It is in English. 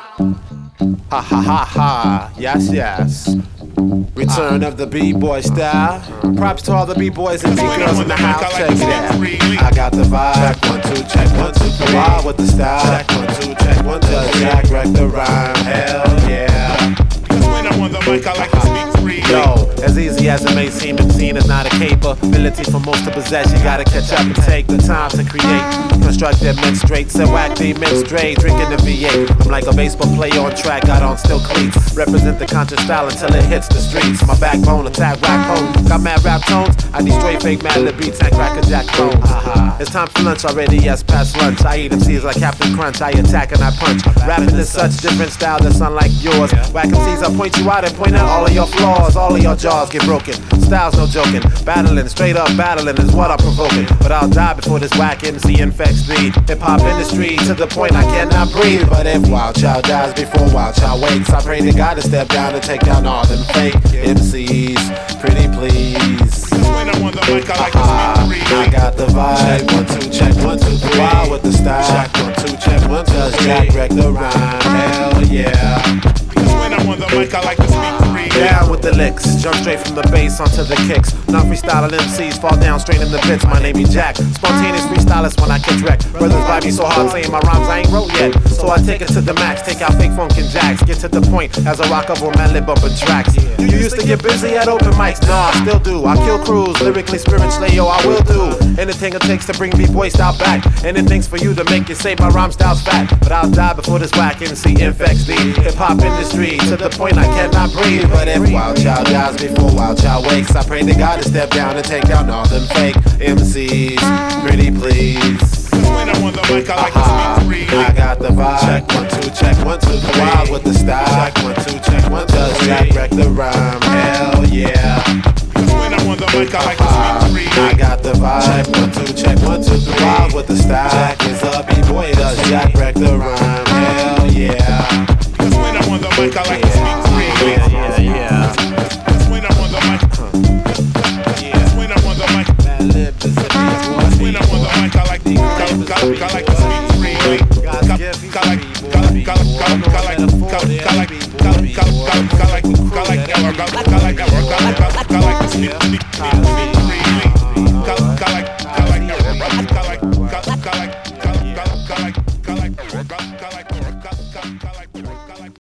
Ha ha ha ha, yes, yes. Return of the B-boy style. Props to all the B-boys and B-girls in the house. Check it out. I got the vibe. Check 1 2, check 1 2 3. Wild with the style. Check 1 2, check 1 2. Jack wreck the rhyme. Hell yeah. When I'm on the mic, I like to speak free. Yo, as easy as it may seem, MC is not a capability for most to possess. You gotta catch up and take the time to create. Construct them men straight, set whack the men straight. Drinking the V8. I'm like a baseball player on track, got on still cleats. Represent the conscious style until it hits the streets. My backbone, attack rap home. Got mad rap tones, I destroy fake mad lib beats and cracker jack clones. It's time for lunch already, yes, past lunch. I eat MCs like Captain Crunch, I attack and I punch. Rapping is such different style that's unlike yours. Whack MCs, I point you out and point out all of your flaws. All of your jaws get broken, style's no joking. Battling, straight up battling is what I'm provoking. But I'll die before this whack MC infects the hip-hop industry to the point I cannot breathe. But if Wild Child dies before Wild Child wakes, I pray to God to step down and take down all them fake MCs. Pretty please. When I'm on the mic, I like to speak free. I got the vibe. Check 1 2, check 1 2 3. Wild with the style. Check 1 2, check 1 2. Just Jack wreck the rhyme. Hell yeah. When I'm on the mic, I like to speak free. Down with the licks, jump straight from the bass onto the kicks. Non freestyling MCs fall down straight in the bits. My name is Jack, spontaneous freestylist when I catch wreck. Brothers vibe me so hard saying my rhymes I ain't wrote yet. So I take it to the max, take out fake funk and jacks. Get to the point as I rock up on my lip bumping tracks. You used to get busy at open mics, nah, I still do. I kill crews, lyrically, spiritually, yo, I will do anything it takes to bring B-boy style back. Anything's for you to make you say my rhyme style's fat. But I'll die before this whack MC infects the hip-hop industry to the point I cannot breathe. But if Wild Child dies before Wild Child wakes, I pray to God to step down and take down all them fake MCs. Pretty please. When I'm on the mic, I like to speak free. I got the vibe. Check 1 2, check 1 2 3. Wild with the style. Check 1 2, check 1 2. Just Jack wreck the rhyme. Hell yeah. When I'm on the mic, I like to speak free. I got the vibe. Check 1 2, check 1 2 3. Wild with the style. Jack is a B-boy. Does Jack wreck the rhyme? Hell yeah. When I'm on the mic, I like to speak free. Yeah. When I'm on the mic. When I'm on the mic. When I'm on the mic, I like to speak free. I like to speak free.